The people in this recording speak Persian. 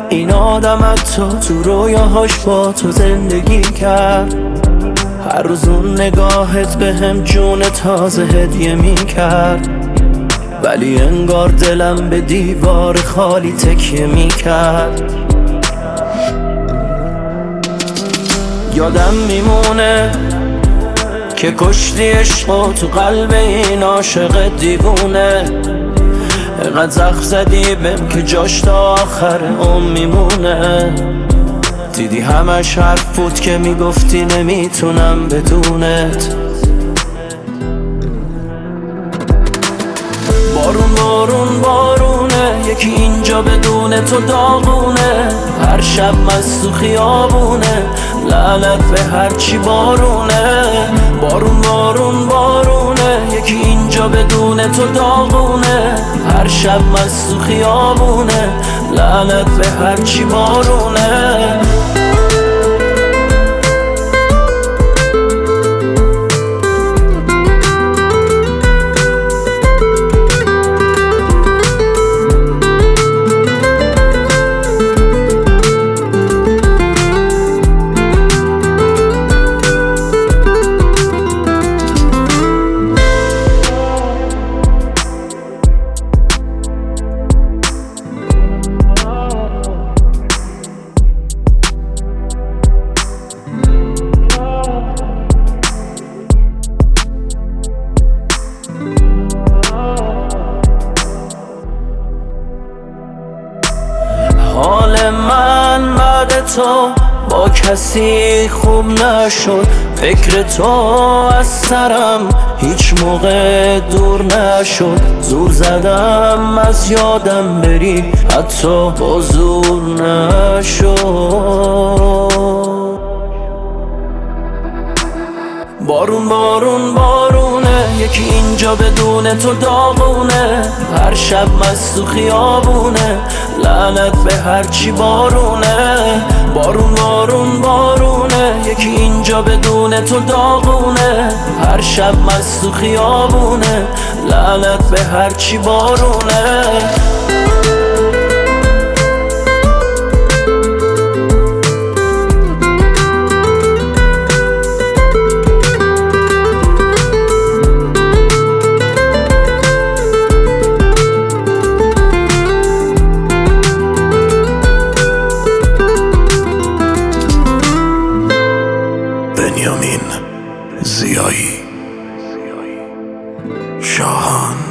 این آدم حتی تو رویاهاش با تو زندگی کرد. هر روز اون نگاهت به هم جون تازه هدیه می کرد، ولی انگار دلم به دیوار خالی تکیه می کرد. یادم میمونه که کشتی عشقو تو قلب این عاشق دیوونه. اینقدر زخم زدی بهم که جاش تا آخر عمر میمونه. دیدی همش حرف بود که میگفتی نمیتونم بدونت. بارون بارون بارونه، یکی اینجا بدون تو داغونه. هر شب مست تو خیابونه، لعنت به هرچی بارونه. بارون بارون بارونه، یکی اینجا بدون تو داغونه. هر شب مست تو خیابونه، لعنت به هرچی بارونه. حال من بعد تو با کسی خوب نشد. فکر تو از سرم هیچ موقع دور نشد. زور زدم از یادم بری، حتی با زور نشد. بارون بارون بارونه، یکی اینجا بدون تو داغونه. هر شب مست تو خیابونه، لعنت به هرچی بارونه. بارون بارون بارونه، یکی اینجا بدون تو داغونه. هر شب مست تو خیابونه، لعنت به هرچی بارونه. بنیامین زیایی شاهان.